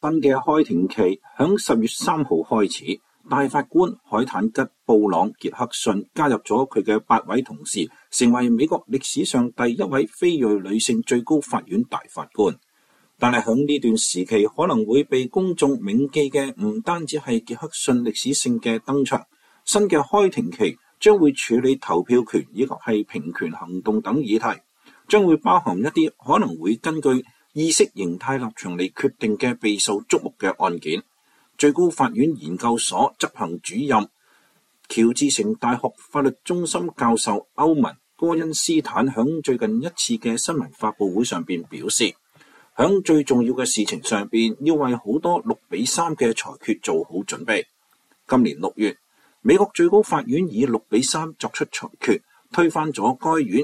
新嘅開庭期響10月3號開始，大法官海坦吉·布朗·傑克遜加入咗佢嘅8位同事，成為美國歷史上第一位非裔女性最高法院大法官。但係響呢段時期可能會被公眾銘記嘅唔單止係傑克遜歷史性嘅登場，新嘅開庭期將會處理投票權以及係平權行動等議題，將會包含一啲可能會根據意識形態立場嚟決定嘅備受矚目嘅案件。最高法院研究所執行主任喬治城大學法律中心教授歐文·戈恩斯坦響最近一次嘅新聞發佈會上邊表示，響最重要嘅事情上邊要為好多6-3嘅裁決做好準備。今年6月，美國最高法院以6-3作出裁決，推翻咗該院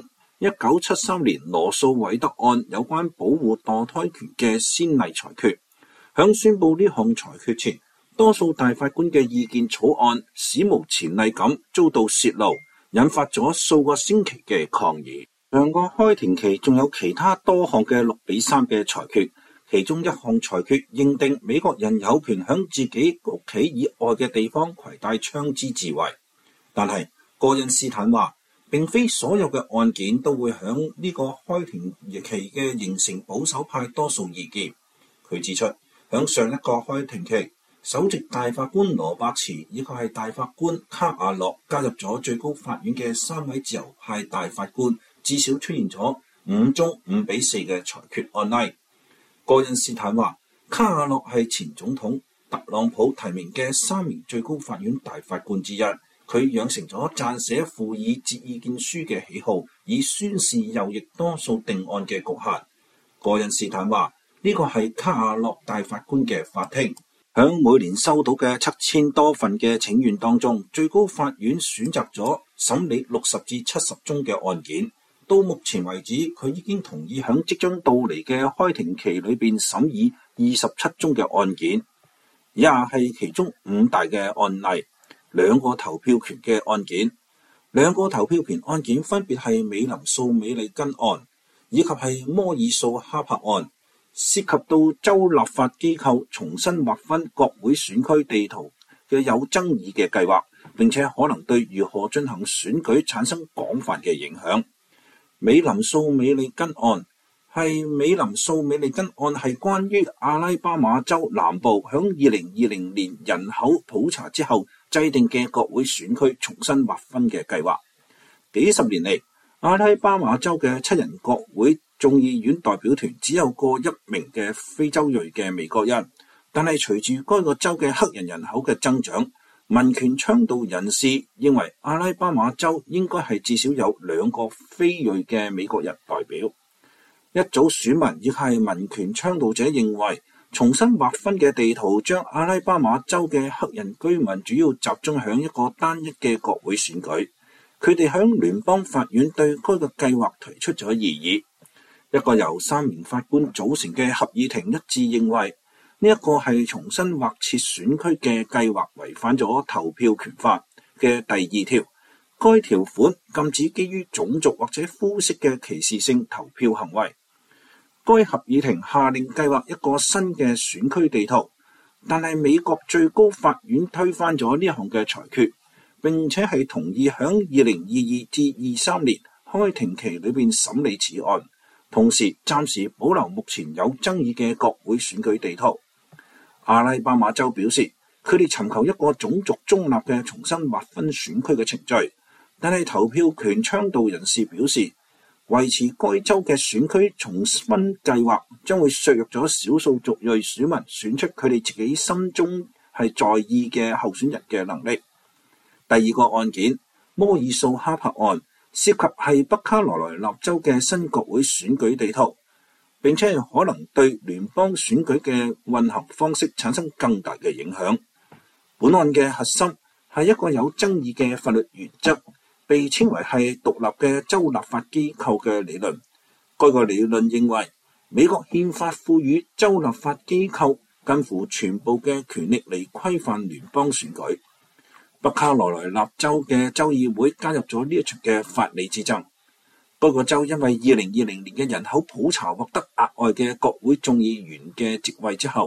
1973年羅訴韋德案有關保護墮胎權嘅先例裁決。響宣布呢項裁決前，多數大法官嘅意見草案史無前例咁遭到泄露，引發咗數個星期嘅抗議。上個開庭期仲有其他多項嘅6-3嘅裁決，其中一項裁決認定美國人有權響自己屋企以外嘅地方攜帶槍支自衛。但係戈恩斯坦話，並非所有嘅案件都會響呢個開庭期嘅形成保守派多數意見。佢指出，響上一個開庭期，首席大法官羅伯茨以及係大法官卡瓦諾加入咗最高法院嘅3位自由派大法官，至少出現咗5宗5-4嘅裁決案例。戈恩斯坦話，卡瓦諾係前總統特朗普提名嘅3名最高法院大法官之一，佢養成咗撰寫附議節意見書嘅喜好，以宣示右翼多數定案嘅局限。戈恩斯坦話，呢個係卡瓦諾大法官嘅法庭。響每年收到嘅7000多份嘅請願當中，最高法院選擇咗審理60至70宗嘅案件。到目前為止，佢已經同意響即將到嚟嘅開庭期裏邊審議27宗嘅案件。以下係其中5大嘅案例：2個投票權嘅案件，2個投票權案件分別係美林訴美利根案以及係摩爾訴哈珀案，涉及到州立法機構重新劃分國會選區地圖嘅有爭議嘅計劃，並且可能對如何進行選舉產生廣泛嘅影響。美林訴美利根案係關於阿拉巴馬州南部響2020年人口普查之後制定嘅國會選區重新劃分嘅計劃。幾十年嚟，阿拉巴馬州嘅7人國會眾議院代表團只有過1名嘅非洲裔嘅美國人，但係隨住該個州嘅黑人人口嘅增長，民權倡導人士認為阿拉巴馬州應該係至少有2個非裔嘅美國人代表。一組選民亦係民權倡導者認為，重新劃分嘅地圖將阿拉巴馬州嘅黑人居民主要集中喺一個單一嘅國會選舉。佢哋響聯邦法院對該個計劃提出咗異議。一個由3名法官組成嘅合議庭一致認為，呢一個係重新劃設選區嘅計劃違反咗投票權法嘅第2條。該條款禁止基於種族或者膚色嘅歧視性投票行為。該合議庭下令計劃一個新嘅選區地圖，但係美國最高法院推翻咗呢項嘅裁決，並且係同意響2022至23年開庭期裏邊審理此案，同時暫時保留目前有爭議嘅國會選舉地圖。阿拉巴馬州表示，佢哋尋求一個種族中立嘅重新劃分選區嘅程序，但係投票權倡導人士表示，維持該州嘅選區重分計劃將會削弱咗少數族裔選民選出佢哋自己心中係在意嘅候選人嘅能力。第2個案件，摩爾訴哈珀案，涉及係北卡羅來納州嘅新國會選舉地圖，並且可能對聯邦選舉嘅運行方式產生更大嘅影響。本案嘅核心係一個有爭議嘅法律原則，被稱為係獨立嘅州立法機構嘅理論。該個理論認為，美國憲法賦予州立法機構近乎全部嘅權力嚟規範聯邦選舉。北卡羅來納州嘅州議會加入咗呢一場嘅法理之爭。該個州因為2020年嘅人口普查獲得額外嘅國會眾議員嘅席位之後，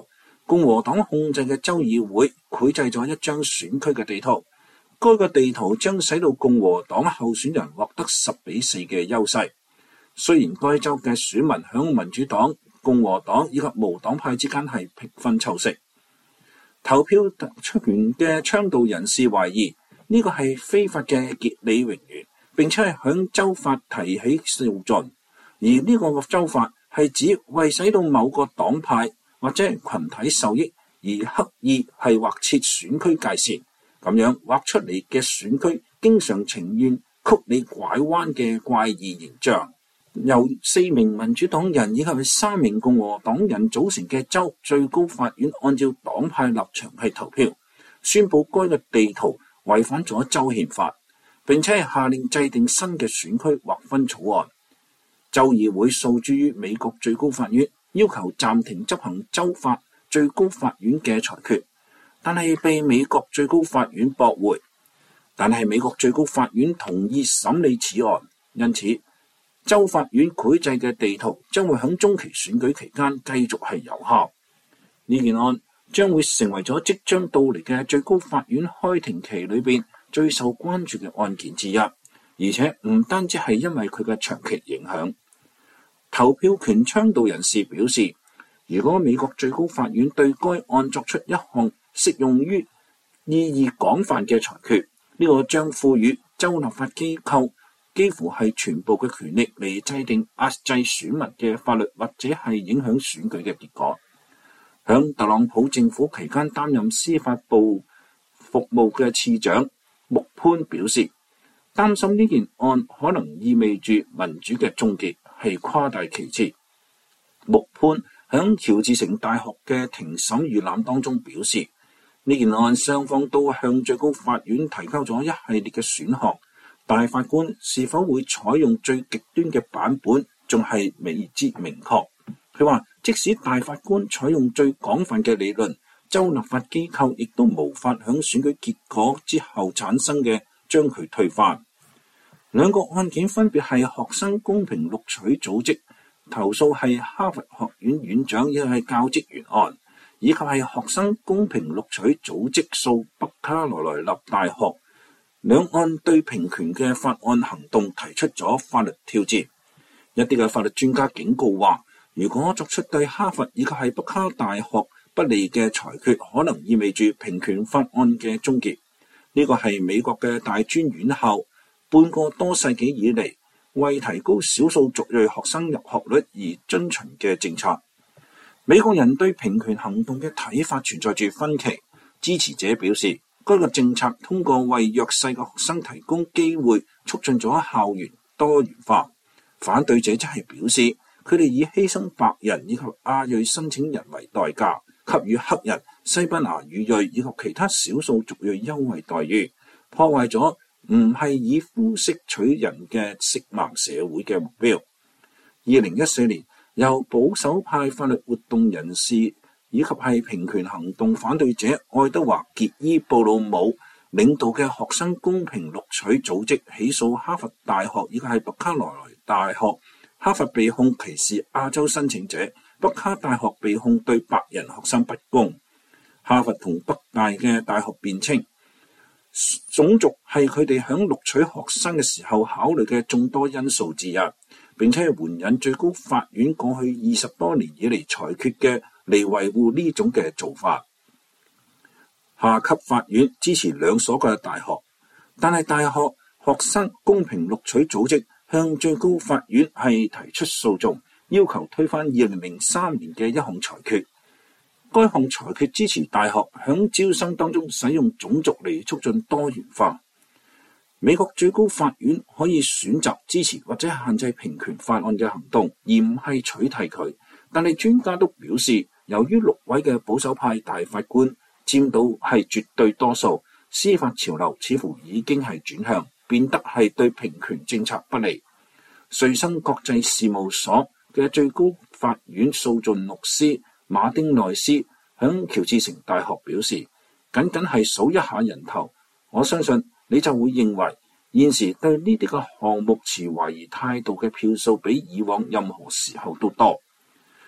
共和黨控制嘅州議會繪製咗一張選區嘅地圖，該個地圖將使到共和黨候選人獲得10-4嘅優勢。雖然該州嘅選民響民主黨、共和黨以及無黨派之間係平分秋色，投票權嘅倡導人士懷疑呢個係非法嘅結理榮譽，並且係向州法提起訴訟，而呢個州法係指為使到某個黨派或者群體受益而刻意係劃設選區界線，咁樣劃出嚟嘅選區經常呈現曲里拐彎嘅怪異形象。由4名民主黨人以及3名共和黨人組成嘅州最高法院按照黨派立場係投票，宣布該個地圖違反咗州憲法，並且係下令制定新嘅選區劃分草案。州議會訴諸於美國最高法院，要求暫停執行州法最高法院嘅裁決，但係被美國最高法院駁回。但係美國最高法院同意審理此案，因此州法院繪製嘅地圖將會喺中期選舉期間繼續係有效。呢件案將會成為咗即將到嚟嘅最高法院開庭期裏邊最受關注嘅案件之一，而且唔單止係因為佢嘅長期影響。投票權倡導人士表示，如果美國最高法院對該案作出一項適用於意義廣泛嘅裁決，呢個將賦予州立法機構幾乎係全部嘅權力嚟制定壓制選民嘅法律，或者係影響選舉嘅結果。響特朗普政府期間擔任司法部服務嘅次長穆潘表示，擔心呢件案可能意味住民主嘅終結係誇大其詞。穆潘響喬治城大學嘅庭審預覽當中表示，呢件案雙方都向最高法院提交咗一系列嘅選項，大法官是否會採用最極端嘅版本仲係未知明確。佢話即使大法官採用最廣泛嘅理論，州立法機構亦都無法響選舉結果之後產生嘅將佢推翻。兩個案件分別係學生公平錄取組織投訴係哈佛學院院長，亦係教職員案，以及係學生公平錄取組織訴北卡羅來納大學。兩案對平權嘅法案行動提出咗法律挑戰。一啲嘅法律專家警告話，如果作出對哈佛以及係北卡大學不利嘅裁決，可能意味住平權法案嘅終結。呢個係美國嘅大專院校半個多世紀以嚟為提高少數族裔學生入學率而遵循嘅政策。美國人對平權行動嘅睇法存在住分歧。支持者表示，該個政策通過為弱勢嘅學生提供機會，促進咗校園多元化。反對者則係表示，佢哋以犧牲白人以及亞裔申請人為代價，給予黑人、西班牙語裔以及其他少數族裔優惠待遇，破壞咗唔係以膚色取人嘅色盲社會嘅目標。2014年，由保守派法律活動人士以及係平權行動反對者愛德華傑伊布魯姆領導嘅學生公平錄取組織起訴哈佛大學以及係北卡羅來納大學。哈佛被控歧視亞洲申請者，北卡大學被控對白人學生不公。哈佛同北大嘅大學辯稱，種族係佢哋響錄取學生嘅時候考慮嘅眾多因素之一，並且係援引最高法院過去20多年以嚟裁決嘅嚟維護呢種嘅做法。下級法院支持兩所嘅大學，但係大學學生公平錄取組織向最高法院係提出訴訟，要求推翻2003年嘅一項裁決。該項裁決支持大學響招生當中使用種族嚟促進多元化。美國最高法院可以選擇支持或者限制平權法案嘅行動，而唔係取締佢。但係專家都表示，由於6位嘅保守派大法官佔到係絕對多數，司法潮流似乎已經係轉向，變得係對平權政策不利。瑞生國際事務所嘅最高法院訴訟律師馬丁內斯響喬治城大學表示，僅僅係數一下人頭，我相信你就會認為現時對呢啲嘅項目持懷疑態度嘅票數比以往任何時候都多。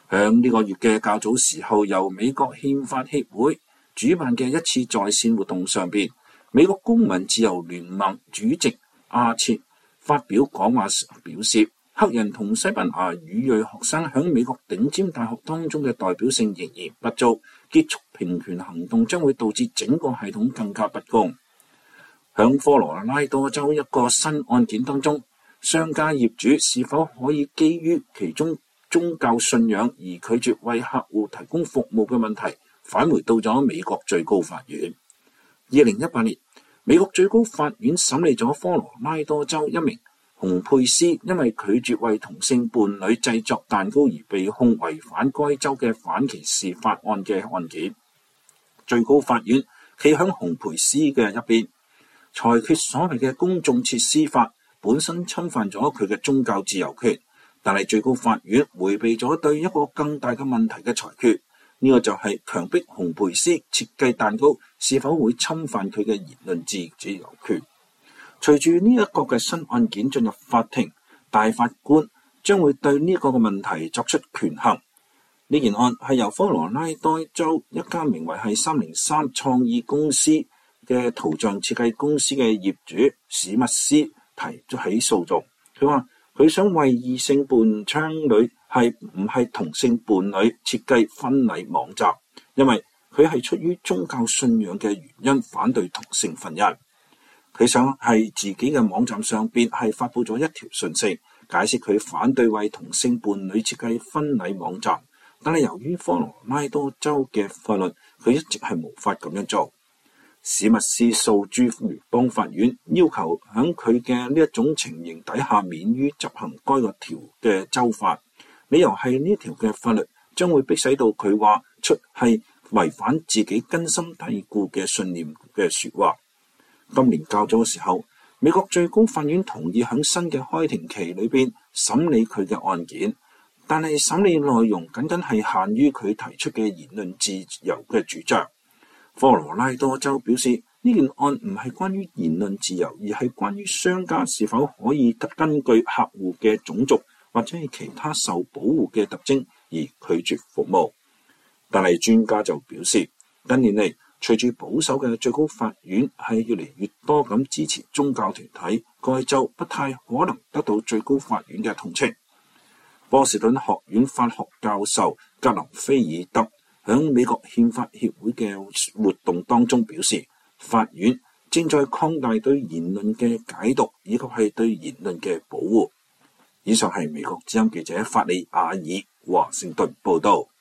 響呢個月嘅較早時候，由美國憲法協會主辦嘅一次在線活動上邊，美國公民自由聯盟主席阿切發表講話時表示，黑人同西班牙語裔學生響美國頂尖大學當中嘅代表性仍然不足，結束平權行動將會導致整個系統更加不公。響科羅拉多州一個新案件當中，商家業主是否可以基於其中宗教信仰而拒絕為客戶提供服務嘅問題，返回到咗美國最高法院。2018年，美國最高法院審理咗科羅拉多州一名洪佩斯因為拒絕為同性伴侶製作蛋糕而被控違反該州嘅反歧視法案嘅案件。最高法院企響洪佩斯嘅一邊，裁決所謂嘅公眾設施法本身侵犯咗佢嘅宗教自由權，但係最高法院迴避咗對一個更大嘅問題嘅裁決，呢個就係強迫洪佩斯設計蛋糕是否會侵犯佢嘅言論自由權。隨住呢一個嘅新案件進入法庭，大法官將會對呢個嘅問題作出權衡。呢件案係由科羅拉多州一家名為係303創意公司嘅圖像設計公司嘅業主史密斯提出起訴訟。佢話佢想為異性伴侶係唔係同性伴侶設計婚禮網站，因為佢係出於宗教信仰嘅原因反對同性婚姻。佢想喺自己嘅網站上邊係發佈咗一條訊息，解釋佢反對為同性伴侶設計婚禮網站，但係由於科羅拉多州嘅法律，佢一直係無法咁樣做。史密斯訴諸聯邦法院，要求喺佢嘅呢一種情形底下免於執行該個條嘅州法，理由係呢條嘅法律將會迫使到佢話出係違反自己根深蒂固嘅信念嘅說話。今年較早嘅時候，美國最高法院同意喺新嘅開庭期裏邊審理佢嘅案件，但係審理內容僅僅係限於佢提出嘅言論自由嘅主張。科羅拉多州表示，呢件案唔係關於言論自由，而係關於商家是否可以根據客戶嘅種族或者係其他受保護嘅特徵而拒絕服務。但係專家就表示，近年嚟隨住保守嘅最高法院係越嚟越多咁支持宗教團體，該州不太可能得到最高法院嘅同情。波士頓學院法學教授格林菲爾德喺美國憲法協會嘅活動當中表示，法院正在擴大對言論嘅解讀，以及係對言論嘅保護。以上係美國之音記者法利亞爾華盛頓報道。